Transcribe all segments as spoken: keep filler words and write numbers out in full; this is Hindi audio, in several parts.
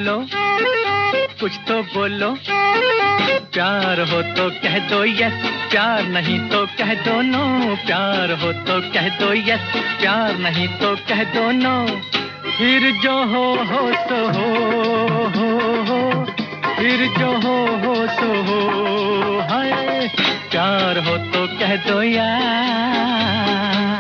बोलो, कुछ तो बोलो। प्यार हो तो कह दो यस, प्यार नहीं तो कह दो नो। प्यार हो तो कह दो यस, प्यार नहीं तो कह दो नो। फिर जो हो हो सो हो, हो, हो। फिर जो हो हो सो हो। हाय प्यार हो तो कह दो यार।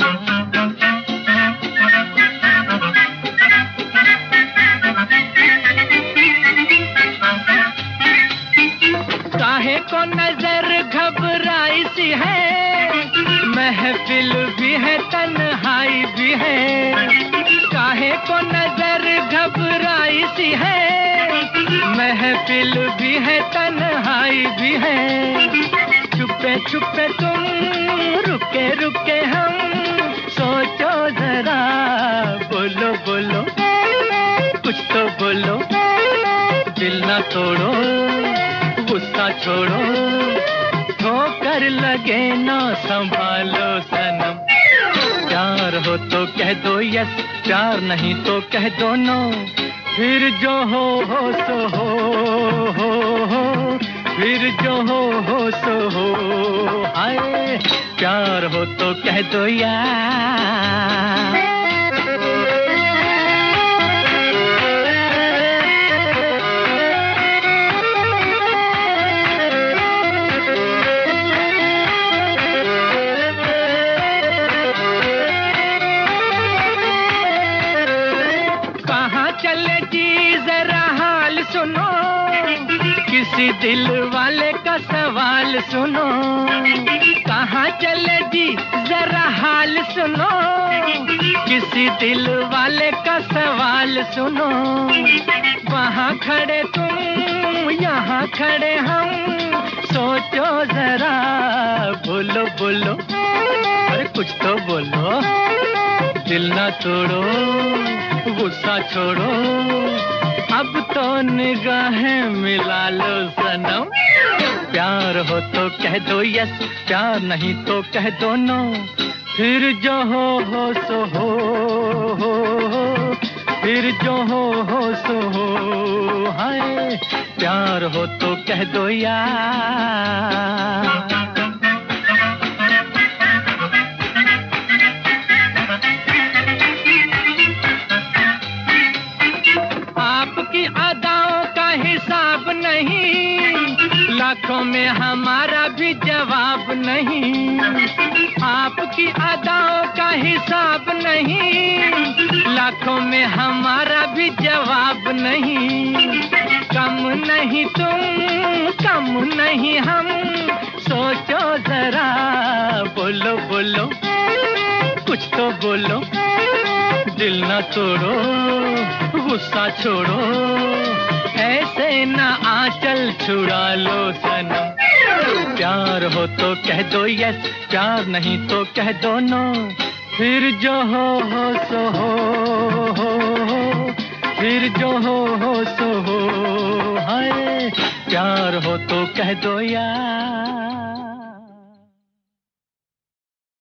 काहे को नजर घबराई सी है, महफिल भी है तन्हाई भी है। काहे को नजर घबराई सी है, महफिल भी है तन्हाई भी है। छुपे छुपे तुम, रुके रुके हम, सोचो जरा। बोलो बोलो, कुछ तो बोलो। दिल ना तोड़ो, गुस्सा छोड़ो, ठोकर लगे ना संभालो सनम। प्यार हो तो कह दो यस, प्यार नहीं तो कह दो नो। फिर जो हो हो सो हो, हो, हो। फिर जो हो हो सो हो। हाय प्यार हो तो कह दो यार। चले जी जरा हाल सुनो, किसी दिल वाले का सवाल सुनो। कहाँ चले जी जरा हाल सुनो, किसी दिल वाले का सवाल सुनो। वहाँ खड़े तुम, यहाँ खड़े हम, सोचो जरा। बोलो बोलो, अरे कुछ तो बोलो। दिल ना तोड़ो, गुस्सा छोड़ो, अब तो निगाहें मिला लो सनम। प्यार हो तो कह दो यस, प्यार नहीं तो कह दो नो। फिर जो हो हो सो हो, हो, हो। फिर जो हो हो सो हो। हाय प्यार हो तो कह दो यार। आपकी अदाओं का हिसाब नहीं, लाखों में हमारा भी जवाब नहीं। आपकी अदाओं का हिसाब नहीं, लाखों में हमारा भी जवाब नहीं। कम नहीं तुम, कम नहीं हम, सोचो जरा। बोलो बोलो, कुछ तो बोलो। दिल ना तोड़ो, गुस्सा छोड़ो, ऐसे ना आंचल छुड़ा लो सनम। प्यार हो तो कह दो यस, प्यार नहीं तो कह दो नो। फिर जो हो हो सो हो, हो, हो। फिर जो हो हो सो हो। हाय प्यार हो तो कह दो यार।